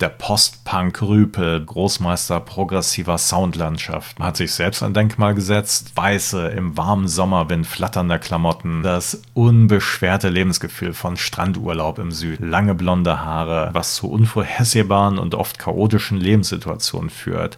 Der Post-Punk-Rüpel, Großmeister progressiver Soundlandschaft, hat sich selbst ein Denkmal gesetzt. Weiße, im warmen Sommerwind flatternder Klamotten, das unbeschwerte Lebensgefühl von Strandurlaub im Süden, lange blonde Haare, was zu unvorhersehbaren und oft chaotischen Lebenssituationen führt.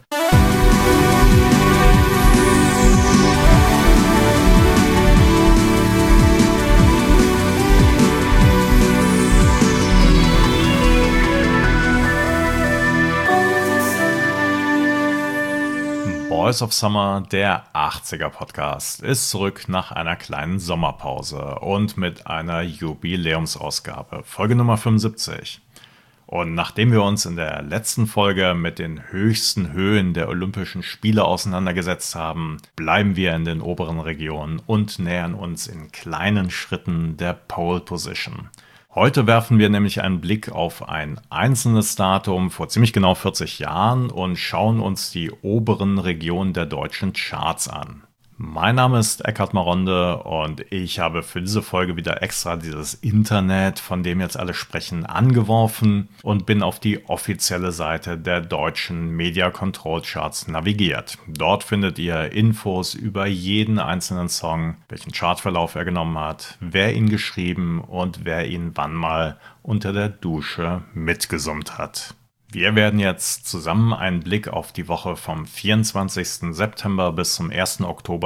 Boys of Summer, der 80er-Podcast, ist zurück nach einer kleinen Sommerpause und mit einer Jubiläumsausgabe, Folge Nummer 75. Und nachdem wir uns in der letzten Folge mit den höchsten Höhen der Olympischen Spiele auseinandergesetzt haben, bleiben wir in den oberen Regionen und nähern uns in kleinen Schritten der Pole Position. Heute werfen wir nämlich einen Blick auf ein einzelnes Datum vor ziemlich genau 40 Jahren und schauen uns die oberen Regionen der deutschen Charts an. Mein Name ist Eckhard Maronde und ich habe für diese Folge wieder extra dieses Internet, von dem jetzt alle sprechen, angeworfen und bin auf die offizielle Seite der deutschen Media Control Charts navigiert. Dort findet ihr Infos über jeden einzelnen Song, welchen Chartverlauf er genommen hat, wer ihn geschrieben und wer ihn wann mal unter der Dusche mitgesummt hat. Wir werden jetzt zusammen einen Blick auf die Woche vom 24. September bis zum 1. Oktober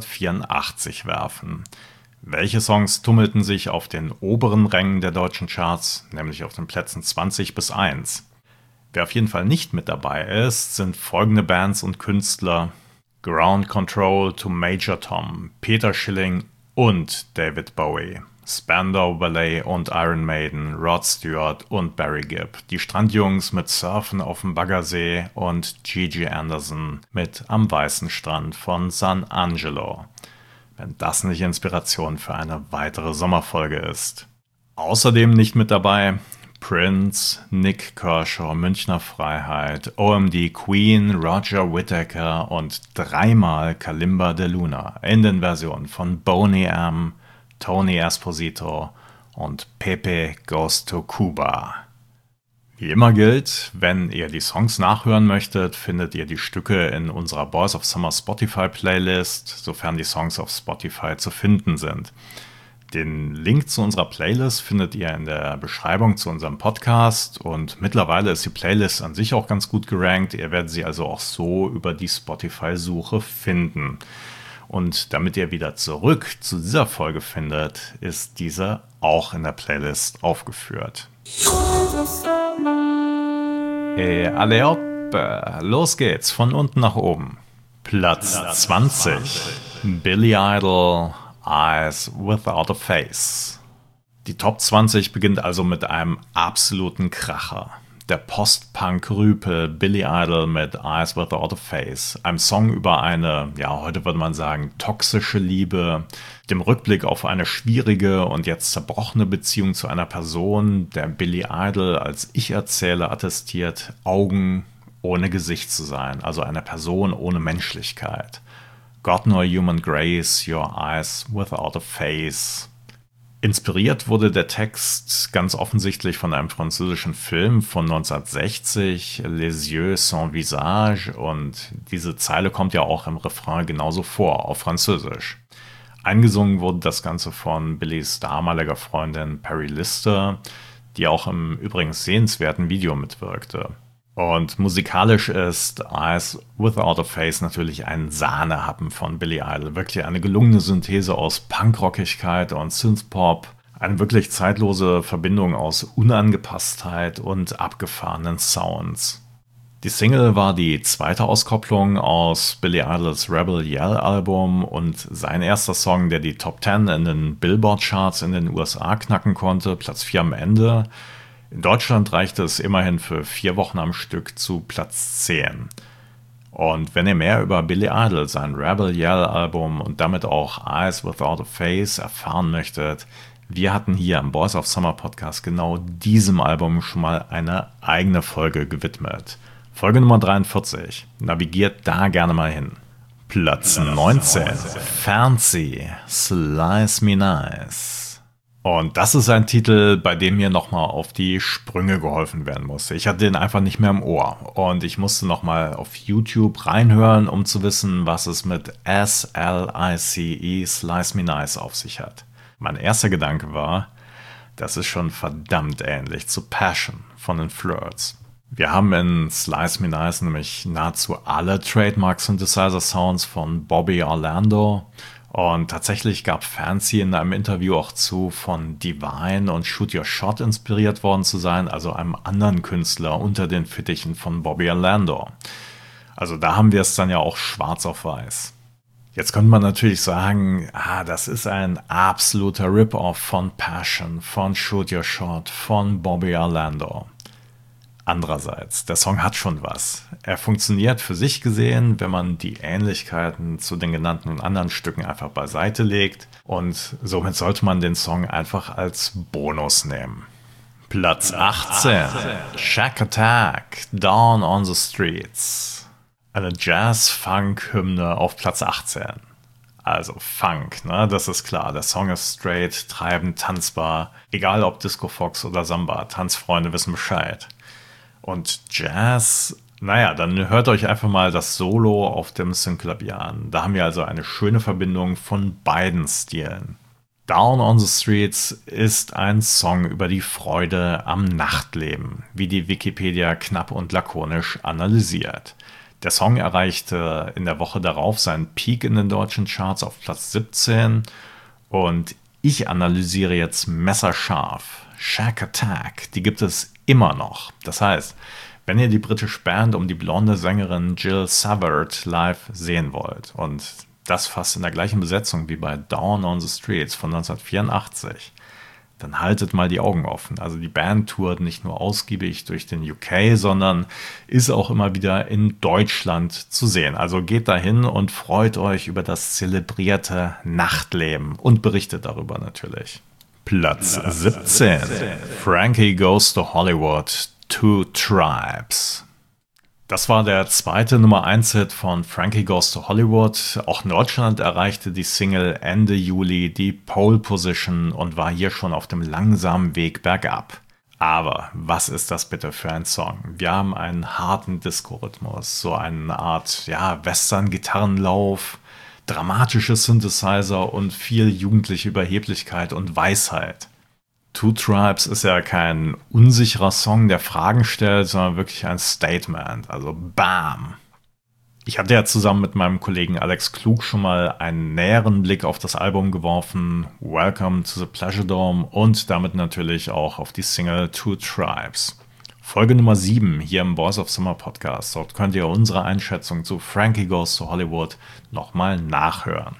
1984 werfen. Welche Songs tummelten sich auf den oberen Rängen der deutschen Charts, nämlich auf den Plätzen 20 bis 1? Wer auf jeden Fall nicht mit dabei ist, sind folgende Bands und Künstler: Ground Control to Major Tom, Peter Schilling und David Bowie. Spandau Ballet und Iron Maiden, Rod Stewart und Barry Gibb, die Strandjungs mit Surfen auf dem Baggersee und Gigi Anderson mit Am weißen Strand von San Angelo. Wenn das nicht Inspiration für eine weitere Sommerfolge ist. Außerdem nicht mit dabei Prince, Nick Kershaw, Münchner Freiheit, OMD Queen, Roger Whittaker und dreimal Kalimba de Luna in den Versionen von Boney M., Tony Esposito und Pepe Goes to Cuba. Wie immer gilt, wenn ihr die Songs nachhören möchtet, findet ihr die Stücke in unserer Boys of Summer Spotify Playlist, sofern die Songs auf Spotify zu finden sind. Den Link zu unserer Playlist findet ihr in der Beschreibung zu unserem Podcast und mittlerweile ist die Playlist an sich auch ganz gut gerankt. Ihr werdet sie also auch so über die Spotify-Suche finden. Und damit ihr wieder zurück zu dieser Folge findet, ist diese auch in der Playlist aufgeführt. Alle hopp, los geht's, von unten nach oben. Platz 20, Billy Idol, Eyes Without a Face. Die Top 20 beginnt also mit einem absoluten Kracher. Der Post-Punk-Rüpel Billy Idol mit Eyes Without a Face. Einem Song über eine, ja, heute würde man sagen, toxische Liebe. Dem Rückblick auf eine schwierige und jetzt zerbrochene Beziehung zu einer Person, der Billy Idol als Ich-Erzähler attestiert, Augen ohne Gesicht zu sein. Also eine Person ohne Menschlichkeit. Got no human grace, your eyes without a face. Inspiriert wurde der Text ganz offensichtlich von einem französischen Film von 1960, Les Yeux sans Visage, und diese Zeile kommt ja auch im Refrain genauso vor, auf Französisch. Eingesungen wurde das Ganze von Billys damaliger Freundin Perry Lister, die auch im übrigens sehenswerten Video mitwirkte. Und musikalisch ist Eyes Without a Face natürlich ein Sahnehappen von Billy Idol. Wirklich eine gelungene Synthese aus Punkrockigkeit und Synthpop. Eine wirklich zeitlose Verbindung aus Unangepasstheit und abgefahrenen Sounds. Die Single war die zweite Auskopplung aus Billy Idols Rebel Yell Album und sein erster Song, der die Top 10 in den Billboard-Charts in den USA knacken konnte, Platz 4 am Ende. In Deutschland reichte es immerhin für 4 Wochen am Stück zu Platz 10. Und wenn ihr mehr über Billy Idol, sein Rebel Yell Album und damit auch Eyes Without a Face erfahren möchtet, wir hatten hier im Boys of Summer Podcast genau diesem Album schon mal eine eigene Folge gewidmet. Folge Nummer 43. Navigiert da gerne mal hin. Platz 19. Fancy, Slice Me Nice. Und das ist ein Titel, bei dem mir nochmal auf die Sprünge geholfen werden musste. Ich hatte den einfach nicht mehr im Ohr. Und ich musste nochmal auf YouTube reinhören, um zu wissen, was es mit SLICE, Slice Me Nice, auf sich hat. Mein erster Gedanke war, das ist schon verdammt ähnlich zu Passion von den Flirts. Wir haben in Slice Me Nice nämlich nahezu alle Trademark-Synthesizer-Sounds von Bobby Orlando. Und tatsächlich gab Fancy in einem Interview auch zu, von Divine und Shoot Your Shot inspiriert worden zu sein, also einem anderen Künstler unter den Fittichen von Bobby Orlando. Also da haben wir es dann ja auch schwarz auf weiß. Jetzt könnte man natürlich sagen, das ist ein absoluter Rip-Off von Passion, von Shoot Your Shot, von Bobby Orlando. Andererseits, der Song hat schon was. Er funktioniert für sich gesehen, wenn man die Ähnlichkeiten zu den genannten und anderen Stücken einfach beiseite legt. Und somit sollte man den Song einfach als Bonus nehmen. Platz 18. Shack Attack, Dawn on the Streets. Eine Jazz-Funk-Hymne auf Platz 18. Also Funk, ne? Das ist klar. Der Song ist straight, treibend, tanzbar. Egal ob Disco Fox oder Samba, Tanzfreunde wissen Bescheid. Und Jazz, dann hört euch einfach mal das Solo auf dem Synclavier an. Da haben wir also eine schöne Verbindung von beiden Stilen. Down on the Streets ist ein Song über die Freude am Nachtleben, wie die Wikipedia knapp und lakonisch analysiert. Der Song erreichte in der Woche darauf seinen Peak in den deutschen Charts auf Platz 17 und ich analysiere jetzt messerscharf. Shack Attack, die gibt es immer noch. Das heißt, wenn ihr die britische Band um die blonde Sängerin Jill Savard live sehen wollt und das fast in der gleichen Besetzung wie bei Dawn on the Streets von 1984, dann haltet mal die Augen offen. Also die Band tourt nicht nur ausgiebig durch den UK, sondern ist auch immer wieder in Deutschland zu sehen. Also geht dahin und freut euch über das zelebrierte Nachtleben und berichtet darüber natürlich. Platz 17. Frankie Goes to Hollywood, Two Tribes. Das war der zweite Nummer 1 Hit von Frankie Goes to Hollywood. Auch in Deutschland erreichte die Single Ende Juli die Pole Position und war hier schon auf dem langsamen Weg bergab. Aber was ist das bitte für ein Song? Wir haben einen harten Disco-Rhythmus, so eine Art Western-Gitarrenlauf, dramatische Synthesizer und viel jugendliche Überheblichkeit und Weisheit. Two Tribes ist ja kein unsicherer Song, der Fragen stellt, sondern wirklich ein Statement. Also BAM! Ich hatte ja zusammen mit meinem Kollegen Alex Klug schon mal einen näheren Blick auf das Album geworfen, Welcome to the Pleasure Dome, und damit natürlich auch auf die Single Two Tribes. Folge Nummer 7 hier im Boys of Summer Podcast. Dort könnt ihr unsere Einschätzung zu Frankie Goes to Hollywood nochmal nachhören.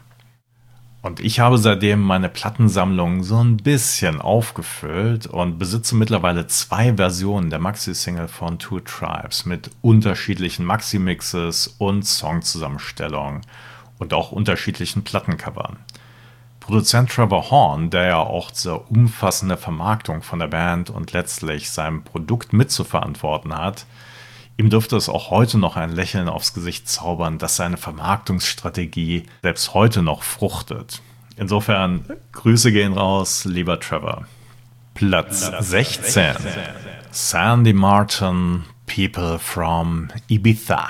Und ich habe seitdem meine Plattensammlung so ein bisschen aufgefüllt und besitze mittlerweile 2 Versionen der Maxi-Single von Two Tribes mit unterschiedlichen Maxi-Mixes und Songzusammenstellungen und auch unterschiedlichen Plattencovern. Produzent Trevor Horn, der ja auch zur umfassende Vermarktung von der Band und letztlich seinem Produkt mitzuverantworten hat, ihm dürfte es auch heute noch ein Lächeln aufs Gesicht zaubern, dass seine Vermarktungsstrategie selbst heute noch fruchtet. Insofern, Grüße gehen raus, lieber Trevor. Platz 16. Sandy Martin, People from Ibiza.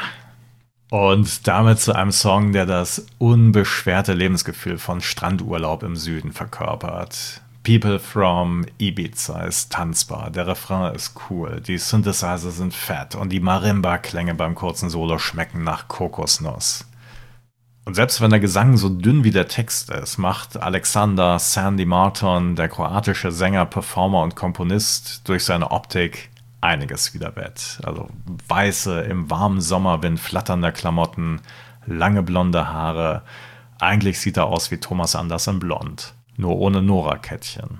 Und damit zu einem Song, der das unbeschwerte Lebensgefühl von Strandurlaub im Süden verkörpert. People from Ibiza ist tanzbar, der Refrain ist cool, die Synthesizer sind fett und die Marimba-Klänge beim kurzen Solo schmecken nach Kokosnuss. Und selbst wenn der Gesang so dünn wie der Text ist, macht Alexander Sandy Martin, der kroatische Sänger, Performer und Komponist, durch seine Optik einiges wieder wett. Also weiße, im warmen Sommerwind flatternde Klamotten, lange blonde Haare. Eigentlich sieht er aus wie Thomas Anders in Blond. Nur ohne Nora-Kettchen.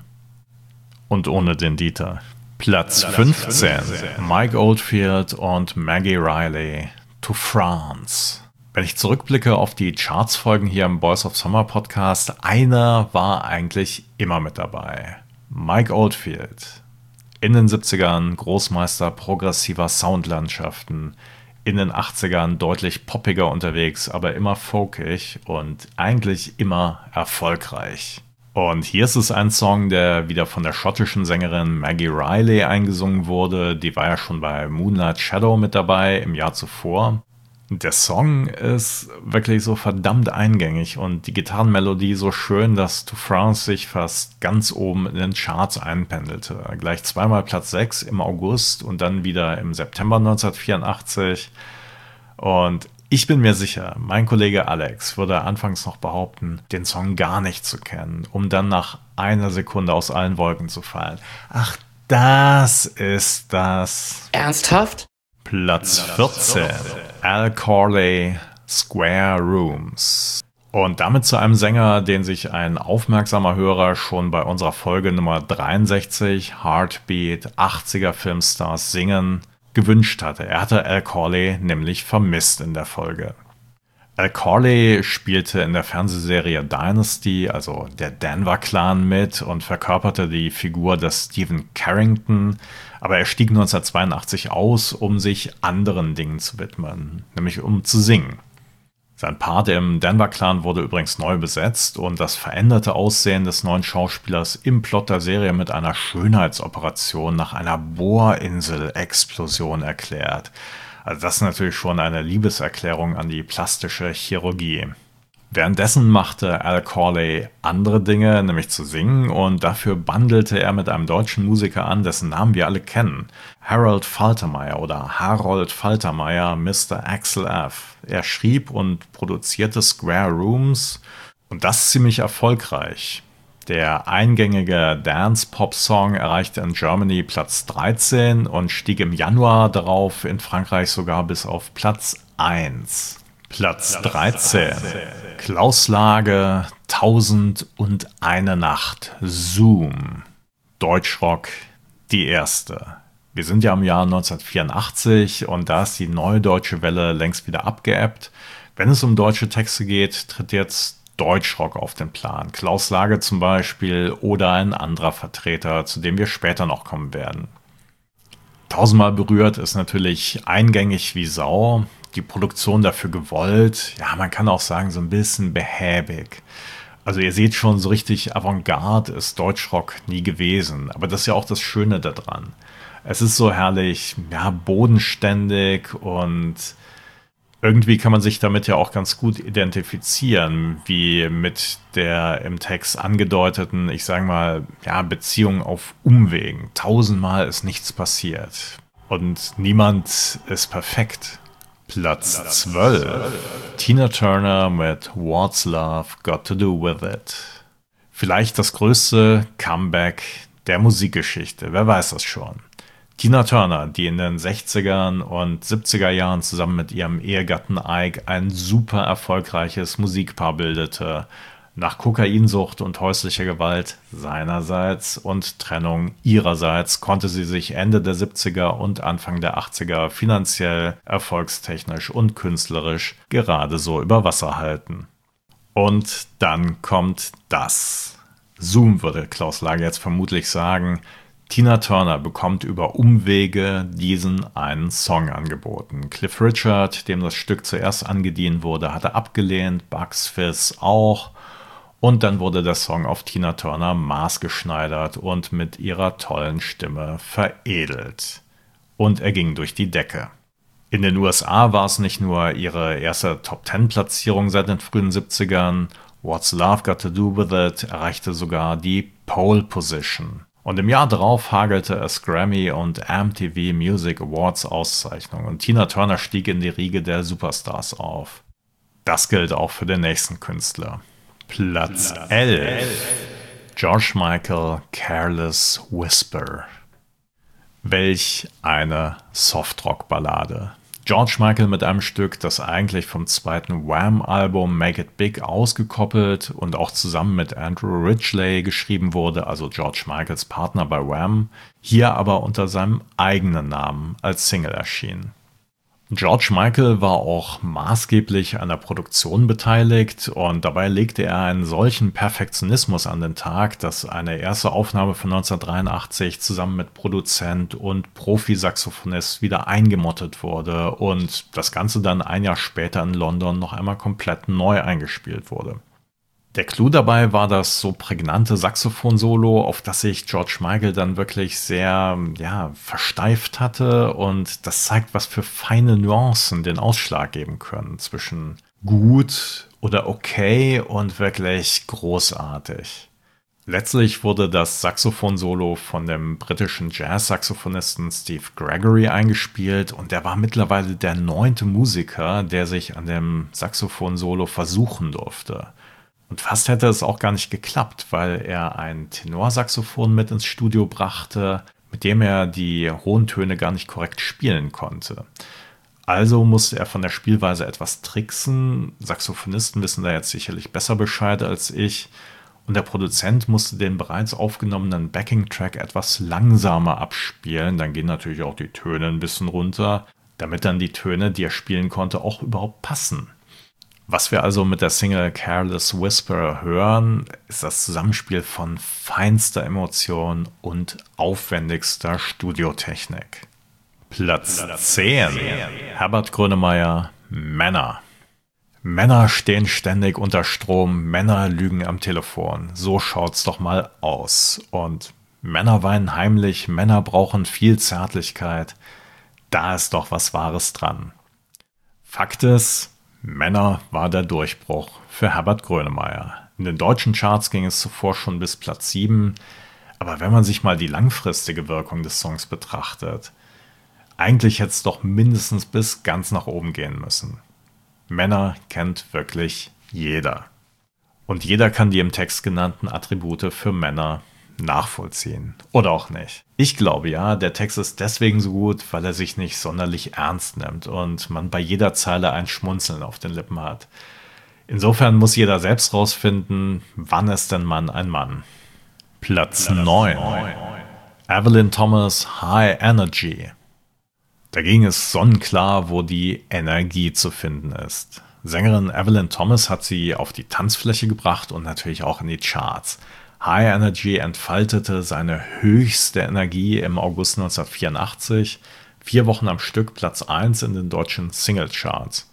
Und ohne den Dieter. Platz 15. Mike Oldfield und Maggie Riley, To France. Wenn ich zurückblicke auf die Charts-Folgen hier im Boys of Summer Podcast, einer war eigentlich immer mit dabei. Mike Oldfield. In den 70ern Großmeister progressiver Soundlandschaften. In den 80ern deutlich poppiger unterwegs, aber immer folkig und eigentlich immer erfolgreich. Und hier ist es ein Song, der wieder von der schottischen Sängerin Maggie Riley eingesungen wurde. Die war ja schon bei Moonlight Shadow mit dabei im Jahr zuvor. Der Song ist wirklich so verdammt eingängig und die Gitarrenmelodie so schön, dass To France sich fast ganz oben in den Charts einpendelte. Gleich zweimal Platz 6 im August und dann wieder im September 1984. Und ich bin mir sicher, mein Kollege Alex würde anfangs noch behaupten, den Song gar nicht zu kennen, um dann nach einer Sekunde aus allen Wolken zu fallen. Ach, das ist das. Ernsthaft? Platz 14. Al Corley, Square Rooms. Und damit zu einem Sänger, den sich ein aufmerksamer Hörer schon bei unserer Folge Nummer 63, Heartbeat, 80er Filmstars singen, gewünscht hatte. Er hatte Al Corley nämlich vermisst in der Folge. Al Corley spielte in der Fernsehserie Dynasty, also der Denver-Clan, mit und verkörperte die Figur des Stephen Carrington, aber er stieg 1982 aus, um sich anderen Dingen zu widmen, nämlich um zu singen. Sein Part im Denver-Clan wurde übrigens neu besetzt und das veränderte Aussehen des neuen Schauspielers im Plot der Serie mit einer Schönheitsoperation nach einer Bohrinsel-Explosion erklärt. Also das ist natürlich schon eine Liebeserklärung an die plastische Chirurgie. Währenddessen machte Al Corley andere Dinge, nämlich zu singen, und dafür bandelte er mit einem deutschen Musiker an, dessen Namen wir alle kennen. Harold Faltermeyer oder Harold Faltermeyer, Mr. Axel F. Er schrieb und produzierte Square Rooms und das ziemlich erfolgreich. Der eingängige Dance-Pop-Song erreichte in Germany Platz 13 und stieg im Januar darauf in Frankreich sogar bis auf Platz 1. Platz 13. Klaus Lage, 1001 Nacht, Zoom. Deutschrock, die erste. Wir sind ja im Jahr 1984 und da ist die neue deutsche Welle längst wieder abgeebbt. Wenn es um deutsche Texte geht, tritt jetzt Deutschrock auf den Plan. Klaus Lage zum Beispiel oder ein anderer Vertreter, zu dem wir später noch kommen werden. Tausendmal berührt ist natürlich eingängig wie Sau. Die Produktion dafür gewollt. Ja, man kann auch sagen, so ein bisschen behäbig. Also ihr seht schon, so richtig Avantgarde ist Deutschrock nie gewesen. Aber das ist ja auch das Schöne daran. Es ist so herrlich, ja, bodenständig und irgendwie kann man sich damit ja auch ganz gut identifizieren, wie mit der im Text angedeuteten, ich sage mal, ja, Beziehung auf Umwegen. Tausendmal ist nichts passiert. Und niemand ist perfekt. Platz 12. Tina Turner mit What's Love Got to Do With It. Vielleicht das größte Comeback der Musikgeschichte, wer weiß das schon. Tina Turner, die in den 60er und 70er Jahren zusammen mit ihrem Ehegatten Ike ein super erfolgreiches Musikpaar bildete, nach Kokainsucht und häuslicher Gewalt seinerseits und Trennung ihrerseits konnte sie sich Ende der 70er und Anfang der 80er finanziell, erfolgstechnisch und künstlerisch gerade so über Wasser halten. Und dann kommt das. Zoom, würde Klaus Lage jetzt vermutlich sagen. Tina Turner bekommt über Umwege diesen einen Song angeboten. Cliff Richard, dem das Stück zuerst angedient wurde, hatte abgelehnt, Bugs Fizz auch. Und dann wurde der Song auf Tina Turner maßgeschneidert und mit ihrer tollen Stimme veredelt. Und er ging durch die Decke. In den USA war es nicht nur ihre erste Top-10-Platzierung seit den frühen 70ern. What's Love Got to Do With It erreichte sogar die Pole Position. Und im Jahr darauf hagelte es Grammy und MTV Music Awards Auszeichnungen. Und Tina Turner stieg in die Riege der Superstars auf. Das gilt auch für den nächsten Künstler. Platz 11. George Michael, Careless Whisper. Welch eine Softrock-Ballade. George Michael mit einem Stück, das eigentlich vom zweiten Wham-Album Make It Big ausgekoppelt und auch zusammen mit Andrew Ridgeley geschrieben wurde, also George Michaels Partner bei Wham, hier aber unter seinem eigenen Namen als Single erschien. George Michael war auch maßgeblich an der Produktion beteiligt und dabei legte er einen solchen Perfektionismus an den Tag, dass eine erste Aufnahme von 1983 zusammen mit Produzent und Profi-Saxophonist wieder eingemottet wurde und das Ganze dann ein Jahr später in London noch einmal komplett neu eingespielt wurde. Der Clou dabei war das so prägnante Saxophon-Solo, auf das sich George Michael dann wirklich sehr, ja, versteift hatte. Und das zeigt, was für feine Nuancen den Ausschlag geben können zwischen gut oder okay und wirklich großartig. Letztlich wurde das Saxophon-Solo von dem britischen Jazz-Saxophonisten Steve Gregory eingespielt und der war mittlerweile der 9. Musiker, der sich an dem Saxophon-Solo versuchen durfte. Und fast hätte es auch gar nicht geklappt, weil er ein Tenorsaxophon mit ins Studio brachte, mit dem er die hohen Töne gar nicht korrekt spielen konnte. Also musste er von der Spielweise etwas tricksen. Saxophonisten wissen da jetzt sicherlich besser Bescheid als ich. Und der Produzent musste den bereits aufgenommenen Backing-Track etwas langsamer abspielen. Dann gehen natürlich auch die Töne ein bisschen runter, damit dann die Töne, die er spielen konnte, auch überhaupt passen. Was wir also mit der Single Careless Whisper hören, ist das Zusammenspiel von feinster Emotion und aufwendigster Studiotechnik. Platz 10. Herbert Grönemeyer, Männer. Männer stehen ständig unter Strom, Männer lügen am Telefon. So schaut's doch mal aus. Und Männer weinen heimlich, Männer brauchen viel Zärtlichkeit. Da ist doch was Wahres dran. Fakt ist, Männer war der Durchbruch für Herbert Grönemeyer. In den deutschen Charts ging es zuvor schon bis Platz 7. Aber wenn man sich mal die langfristige Wirkung des Songs betrachtet, eigentlich hätte es doch mindestens bis ganz nach oben gehen müssen. Männer kennt wirklich jeder. Und jeder kann die im Text genannten Attribute für Männer nachvollziehen. Oder auch nicht. Ich glaube ja, der Text ist deswegen so gut, weil er sich nicht sonderlich ernst nimmt und man bei jeder Zeile ein Schmunzeln auf den Lippen hat. Insofern muss jeder selbst rausfinden, wann ist denn Mann ein Mann. Platz 9. Evelyn Thomas, High Energy. Da ging es sonnenklar, wo die Energie zu finden ist. Sängerin Evelyn Thomas hat sie auf die Tanzfläche gebracht und natürlich auch in die Charts. High Energy entfaltete seine höchste Energie im August 1984, 4 Wochen am Stück Platz 1 in den deutschen Singlecharts.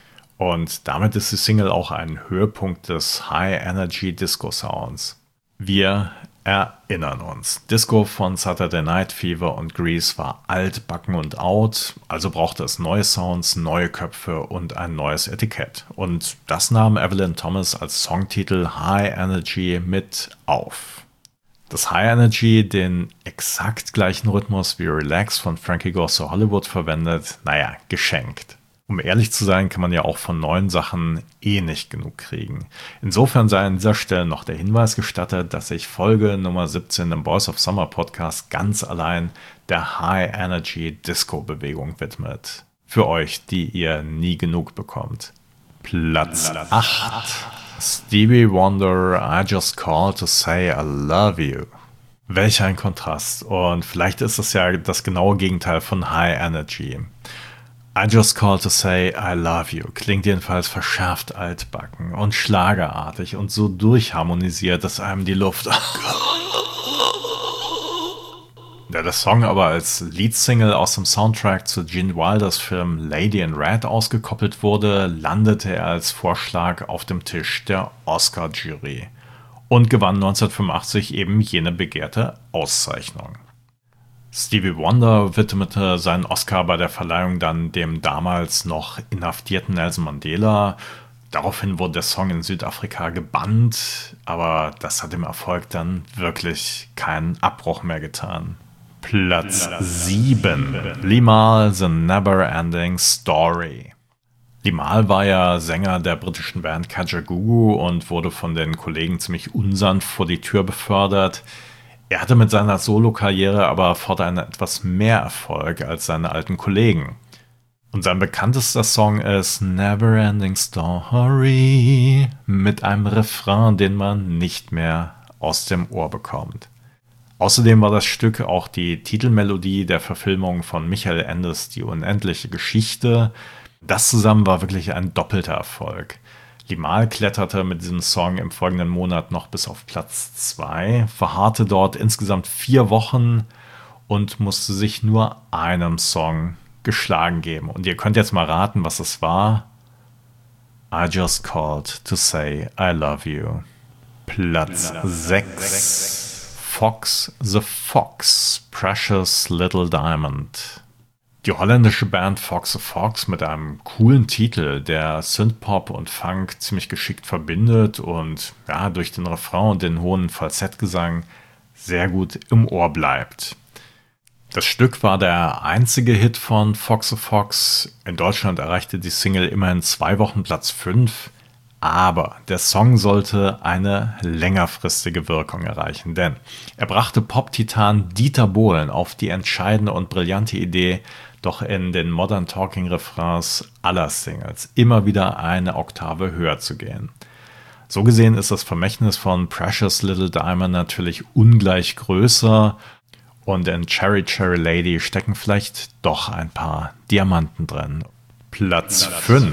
Und damit ist die Single auch ein Höhepunkt des High Energy Disco Sounds. Wir erinnern uns. Disco von Saturday Night Fever und Grease war altbacken und out, also brauchte es neue Sounds, neue Köpfe und ein neues Etikett. Und das nahm Evelyn Thomas als Songtitel High Energy mit auf. Dass High Energy den exakt gleichen Rhythmus wie Relax von Frankie Goes to Hollywood verwendet, naja, geschenkt. Um ehrlich zu sein, kann man ja auch von neuen Sachen nicht genug kriegen. Insofern sei an dieser Stelle noch der Hinweis gestattet, dass sich Folge Nummer 17 im Boys of Summer Podcast ganz allein der High Energy Disco Bewegung widmet. Für euch, die ihr nie genug bekommt. Platz 8. Stevie Wonder, I Just Called to Say I Love You. Welch ein Kontrast. Und vielleicht ist es ja das genaue Gegenteil von High Energy. I Just Called to Say I Love You klingt jedenfalls verschärft altbacken und schlagerartig und so durchharmonisiert, dass einem die Luft... Da der Song aber als Leadsingle aus dem Soundtrack zu Gene Wilders Film Lady in Red ausgekoppelt wurde, landete er als Vorschlag auf dem Tisch der Oscar-Jury und gewann 1985 eben jene begehrte Auszeichnung. Stevie Wonder widmete seinen Oscar bei der Verleihung dann dem damals noch inhaftierten Nelson Mandela. Daraufhin wurde der Song in Südafrika gebannt, aber das hat dem Erfolg dann wirklich keinen Abbruch mehr getan. Platz 7. Limahl, The Never Ending Story. Limahl war ja Sänger der britischen Band Kajagoogoo und wurde von den Kollegen ziemlich unsanft vor die Tür befördert. Er hatte mit seiner Solo-Karriere aber fortan etwas mehr Erfolg als seine alten Kollegen. Und sein bekanntester Song ist Never Ending Story mit einem Refrain, den man nicht mehr aus dem Ohr bekommt. Außerdem war das Stück auch die Titelmelodie der Verfilmung von Michael Endes Die unendliche Geschichte. Das zusammen war wirklich ein doppelter Erfolg. Limahl kletterte mit diesem Song im folgenden Monat noch bis auf Platz 2, verharrte dort insgesamt 4 Wochen und musste sich nur einem Song geschlagen geben. Und ihr könnt jetzt mal raten, was es war. I Just Called to Say I Love You. Platz 6. Fox the Fox, Precious Little Diamond. Die holländische Band Fox the Fox mit einem coolen Titel, der Synthpop und Funk ziemlich geschickt verbindet und ja, durch den Refrain und den hohen Falsettgesang sehr gut im Ohr bleibt. Das Stück war der einzige Hit von Fox the Fox. In Deutschland erreichte die Single immerhin 2 Wochen Platz 5. Aber der Song sollte eine längerfristige Wirkung erreichen, denn er brachte Pop-Titan Dieter Bohlen auf die entscheidende und brillante Idee, doch in den Modern Talking Refrains aller Singles immer wieder eine Oktave höher zu gehen. So gesehen ist das Vermächtnis von Precious Little Diamond natürlich ungleich größer und in Cherry Cherry Lady stecken vielleicht doch ein paar Diamanten drin. Platz 5.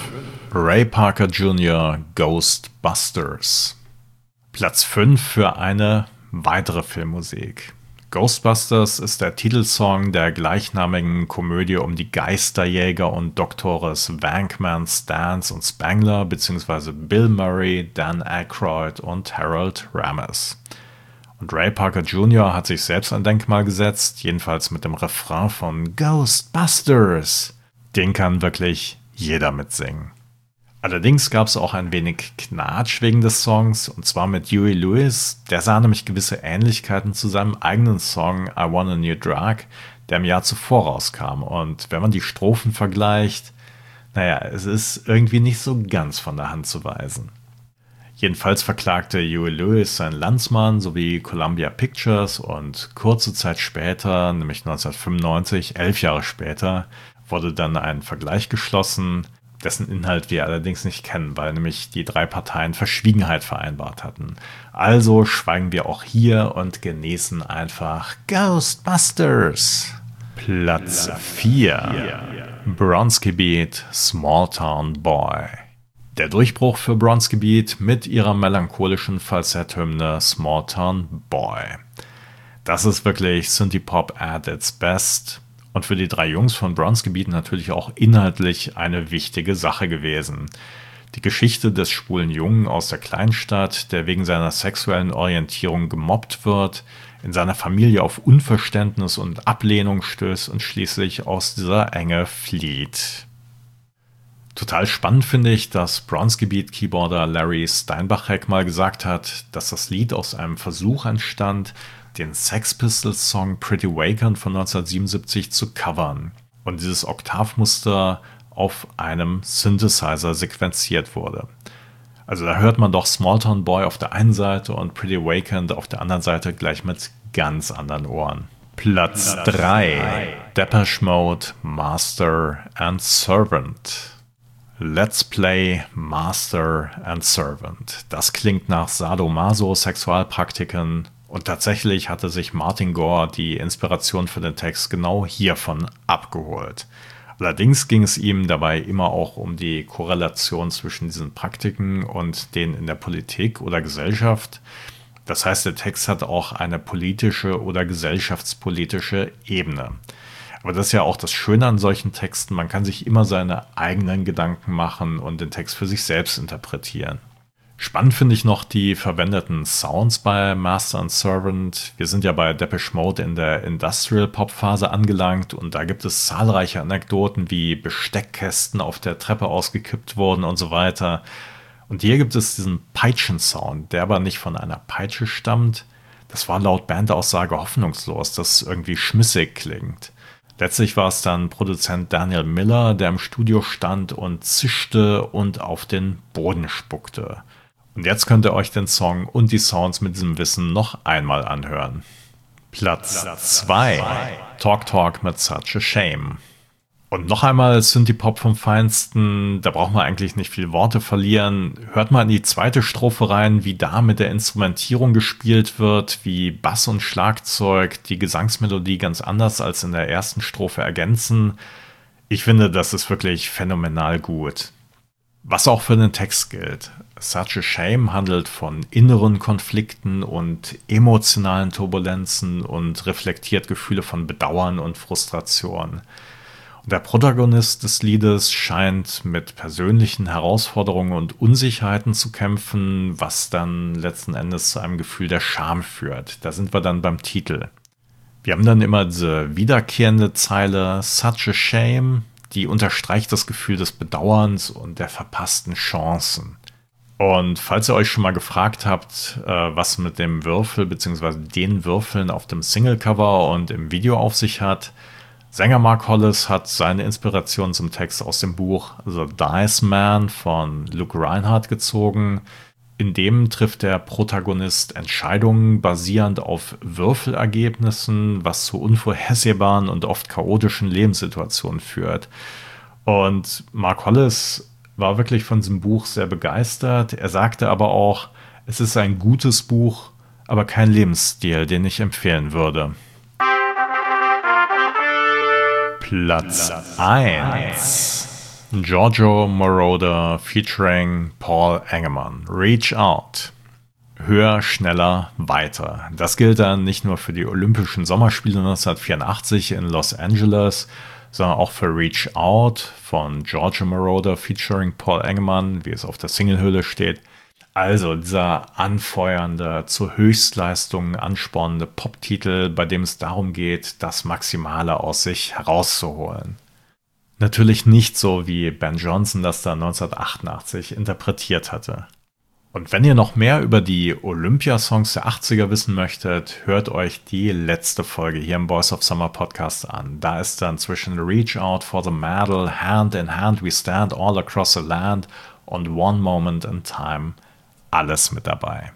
Ray Parker Jr. Ghostbusters. Platz 5 für eine weitere Filmmusik. Ghostbusters ist der Titelsong der gleichnamigen Komödie um die Geisterjäger und Doktores Venkman, Stantz und Spangler bzw. Bill Murray, Dan Aykroyd und Harold Ramis. Und Ray Parker Jr. hat sich selbst ein Denkmal gesetzt, jedenfalls mit dem Refrain von Ghostbusters. Den kann wirklich jeder mitsingen. Allerdings gab es auch ein wenig Knatsch wegen des Songs, und zwar mit Huey Lewis. Der sah nämlich gewisse Ähnlichkeiten zu seinem eigenen Song I Want a New Drug, der im Jahr zuvor rauskam. Und wenn man die Strophen vergleicht, naja, es ist irgendwie nicht so ganz von der Hand zu weisen. Jedenfalls verklagte Huey Lewis seinen Landsmann sowie Columbia Pictures und kurze Zeit später, nämlich 1995, 11 Jahre später, wurde dann ein Vergleich geschlossen, dessen Inhalt wir allerdings nicht kennen, weil nämlich die 3 Parteien Verschwiegenheit vereinbart hatten. Also schweigen wir auch hier und genießen einfach Ghostbusters. Platz 4. Bronski Beat, Small Town Boy. Der Durchbruch für Bronski Beat mit ihrer melancholischen Falsetthymne Small Town Boy. Das ist wirklich Synthie-Pop at its best. Und für die 3 Jungs von Bronski Beat natürlich auch inhaltlich eine wichtige Sache gewesen. Die Geschichte des schwulen Jungen aus der Kleinstadt, der wegen seiner sexuellen Orientierung gemobbt wird, in seiner Familie auf Unverständnis und Ablehnung stößt und schließlich aus dieser Enge flieht. Total spannend finde ich, dass Bronski Beat Keyboarder Larry Steinbach-Heck mal gesagt hat, dass das Lied aus einem Versuch entstand, den Sex Pistols Song Pretty Vacant von 1977 zu covern und dieses Oktavmuster auf einem Synthesizer sequenziert wurde. Also da hört man doch Small Town Boy auf der einen Seite und Pretty Vacant auf der anderen Seite gleich mit ganz anderen Ohren. Platz 3. Depeche Mode, Master and Servant. Let's Play Master and Servant. Das klingt nach Sadomaso-Sexualpraktiken. Und tatsächlich hatte sich Martin Gore die Inspiration für den Text genau hiervon abgeholt. Allerdings ging es ihm dabei immer auch um die Korrelation zwischen diesen Praktiken und denen in der Politik oder Gesellschaft. Das heißt, der Text hat auch eine politische oder gesellschaftspolitische Ebene. Aber das ist ja auch das Schöne an solchen Texten, man kann sich immer seine eigenen Gedanken machen und den Text für sich selbst interpretieren. Spannend finde ich noch die verwendeten Sounds bei Master and Servant. Wir sind ja bei Depeche Mode in der Industrial-Pop-Phase angelangt und da gibt es zahlreiche Anekdoten, wie Besteckkästen auf der Treppe ausgekippt wurden und so weiter. Und hier gibt es diesen Peitschen-Sound, der aber nicht von einer Peitsche stammt. Das war laut Bandaussage hoffnungslos, dass es irgendwie schmissig klingt. Letztlich war es dann Produzent Daniel Miller, der im Studio stand und zischte und auf den Boden spuckte. Und jetzt könnt ihr euch den Song und die Sounds mit diesem Wissen noch einmal anhören. Platz 2. Talk Talk mit Such a Shame. Und noch einmal Synthie-Pop vom Feinsten, da braucht man eigentlich nicht viel Worte verlieren. Hört mal in die zweite Strophe rein, wie da mit der Instrumentierung gespielt wird, wie Bass und Schlagzeug die Gesangsmelodie ganz anders als in der ersten Strophe ergänzen. Ich finde, das ist wirklich phänomenal gut. Was auch für den Text gilt. Such a Shame handelt von inneren Konflikten und emotionalen Turbulenzen und reflektiert Gefühle von Bedauern und Frustration. Der Protagonist des Liedes scheint mit persönlichen Herausforderungen und Unsicherheiten zu kämpfen, was dann letzten Endes zu einem Gefühl der Scham führt. Da sind wir dann beim Titel. Wir haben dann immer diese wiederkehrende Zeile "Such a shame", die unterstreicht das Gefühl des Bedauerns und der verpassten Chancen. Und falls ihr euch schon mal gefragt habt, was mit dem Würfel bzw. den Würfeln auf dem Singlecover und im Video auf sich hat, Sänger Mark Hollis hat seine Inspiration zum Text aus dem Buch The Dice Man von Luke Reinhardt gezogen. In dem trifft der Protagonist Entscheidungen basierend auf Würfelergebnissen, was zu unvorhersehbaren und oft chaotischen Lebenssituationen führt. Und Mark Hollis war wirklich von diesem Buch sehr begeistert. Er sagte aber auch, es ist ein gutes Buch, aber kein Lebensstil, den ich empfehlen würde. Platz 1. Giorgio Moroder featuring Paul Engemann. Reach Out. Höher, schneller, weiter. Das gilt dann nicht nur für die Olympischen Sommerspiele 1984 in Los Angeles, sondern auch für Reach Out von Giorgio Moroder featuring Paul Engemann, wie es auf der Singlehülle steht. Also dieser anfeuernde, zu Höchstleistungen anspornende Pop-Titel, bei dem es darum geht, das Maximale aus sich herauszuholen. Natürlich nicht so, wie Ben Johnson das da 1988 interpretiert hatte. Und wenn ihr noch mehr über die Olympia-Songs der 80er wissen möchtet, hört euch die letzte Folge hier im Boys of Summer Podcast an. Da ist dann zwischen Reach Out for the Medal, Hand in Hand We Stand All Across the Land und One Moment in Time alles mit dabei.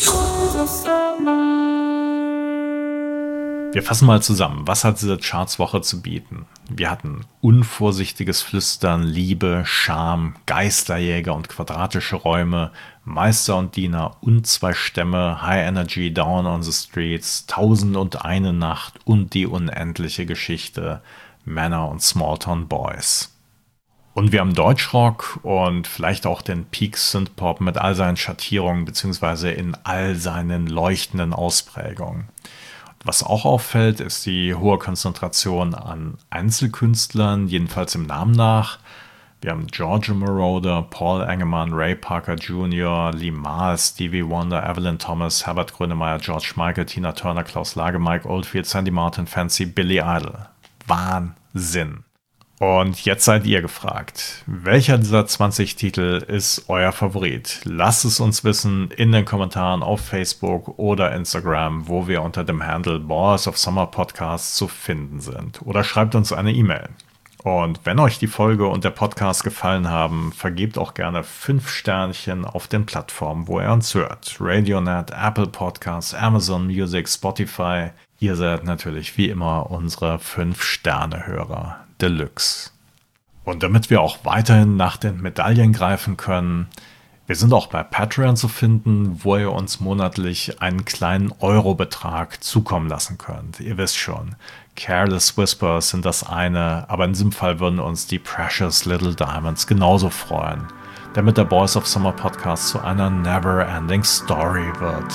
Wir fassen mal zusammen, was hat diese Chartswoche zu bieten? Wir hatten unvorsichtiges Flüstern, Liebe, Scham, Geisterjäger und quadratische Räume, Meister und Diener und zwei Stämme, High Energy, Down on the Streets, 1001 Nacht und die unendliche Geschichte, Männer und Smalltown Boys. Und wir haben Deutschrock und vielleicht auch den Peak Synthpop mit all seinen Schattierungen bzw. in all seinen leuchtenden Ausprägungen. Was auch auffällt, ist die hohe Konzentration an Einzelkünstlern, jedenfalls im Namen nach. Wir haben Giorgio Moroder, Paul Engemann, Ray Parker Jr., Lee Miles, Stevie Wonder, Evelyn Thomas, Herbert Grönemeyer, George Michael, Tina Turner, Klaus Lage, Mike Oldfield, Sandy Martin, Fancy, Billy Idol. Wahnsinn! Und jetzt seid ihr gefragt. Welcher dieser 20 Titel ist euer Favorit? Lasst es uns wissen in den Kommentaren auf Facebook oder Instagram, wo wir unter dem Handle Boys of Summer Podcast zu finden sind. Oder schreibt uns eine E-Mail. Und wenn euch die Folge und der Podcast gefallen haben, vergebt auch gerne 5 Sternchen auf den Plattformen, wo ihr uns hört. Radionet, Apple Podcasts, Amazon Music, Spotify. Ihr seid natürlich wie immer unsere 5-Sterne-Hörer Deluxe. Und damit wir auch weiterhin nach den Medaillen greifen können, wir sind auch bei Patreon zu finden, wo ihr uns monatlich einen kleinen Eurobetrag zukommen lassen könnt. Ihr wisst schon, Careless Whispers sind das eine, aber in diesem Fall würden uns die Precious Little Diamonds genauso freuen, damit der Boys of Summer Podcast zu einer Never-Ending Story wird.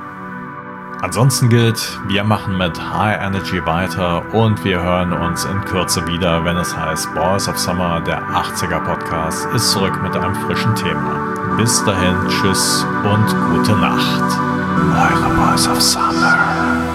Ansonsten gilt, wir machen mit High Energy weiter und wir hören uns in Kürze wieder, wenn es heißt Boys of Summer, der 80er Podcast, ist zurück mit einem frischen Thema. Bis dahin, tschüss und gute Nacht. Eure Boys of Summer.